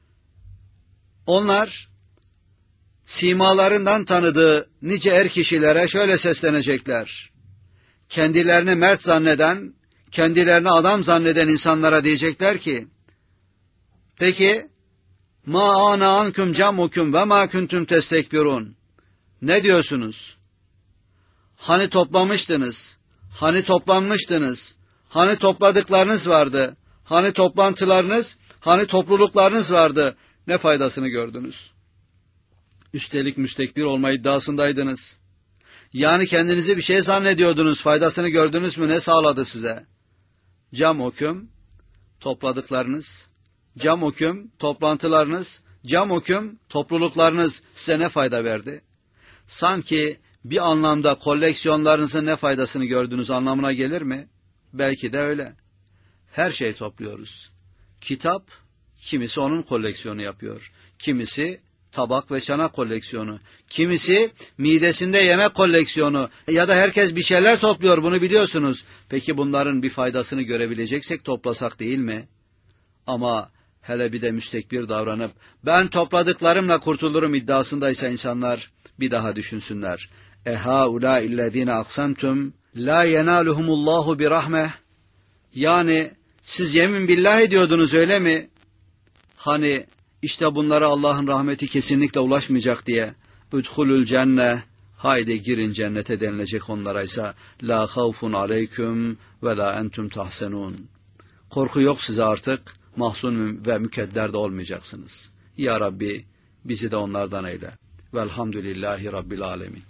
onlar simalarından tanıdığı nice er kişilere şöyle seslenecekler. Kendilerini mert zanneden, kendilerini adam zanneden insanlara diyecekler ki, peki, ma ana ankum camukum ve ma kuntum testekbirun. Ne diyorsunuz? Hani toplamıştınız, hani toplanmıştınız, hani topladıklarınız vardı, hani toplantılarınız, hani topluluklarınız vardı, ne faydasını gördünüz? Üstelik müstekbir olma iddiasındaydınız. Yani kendinizi bir şey zannediyordunuz, faydasını gördünüz mü, ne sağladı size? Cam oküm, topladıklarınız, cam oküm, toplantılarınız, cam oküm, topluluklarınız size ne fayda verdi? Sanki bir anlamda koleksiyonlarınızın ne faydasını gördünüz anlamına gelir mi? Belki de öyle. Her şey topluyoruz. Kitap, kimisi onun koleksiyonu yapıyor. Kimisi tabak ve çanak koleksiyonu. Kimisi midesinde yemek koleksiyonu. Ya da herkes bir şeyler topluyor, bunu biliyorsunuz. Peki bunların bir faydasını görebileceksek toplasak değil mi? Ama hele bir de müstekbir davranıp ben topladıklarımla kurtulurum iddiasındaysa insanlar bir daha düşünsünler. Ehaula illezine aksamtum la yenaluhumullahu bi rahmeh. Yani siz yemin billah ediyordunuz öyle mi? Hani işte bunlara Allah'ın rahmeti kesinlikle ulaşmayacak diye. Udhulul cenne, haydi girin cennete denilecek onlara ise la havfun aleyküm ve la entum tahsenun. Korku yok size artık, mahzun ve mükedder de olmayacaksınız. Ya Rabbi bizi de onlardan eyle. Velhamdülillahi Rabbil alemin.